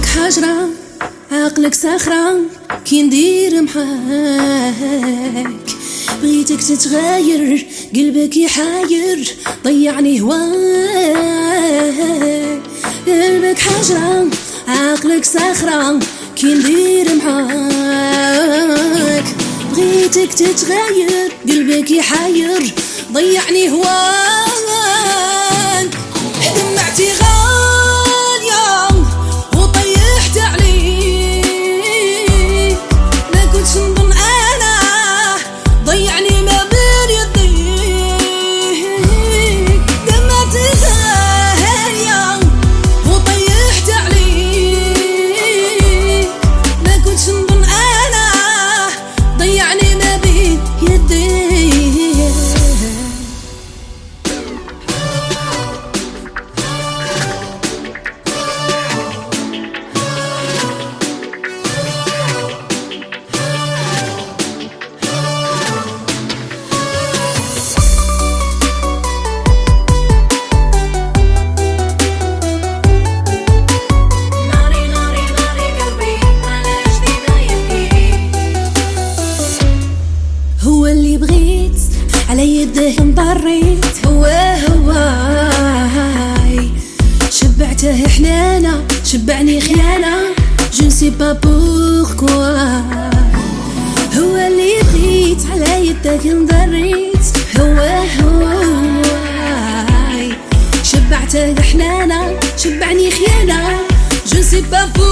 حجرة عقلك صخرة كي ندير معاك بغيتك تتغير قلبك يحاير ضيعني هواك. قلبك حجرة عقلك صخرة كي ندير معاك بغيتك تتغير قلبك يحاير ضيعني هواك. دمعتي غالية وطيحت عليك ما كنتش نظن انا ضيعني ما بين يديك. دمعتي غالية وطيحت عليك ما كنتش نظن انا ضيعني ما بين يديك. هو اللي بغيت على يده انضريت هواي شبعته حنانة شبعني خيانة je ne sais pas pourquoi. هو اللي بغيت على يدك انضريت هواي شبعته حنانة شبعني خيانة je ne sais pas pourquoi.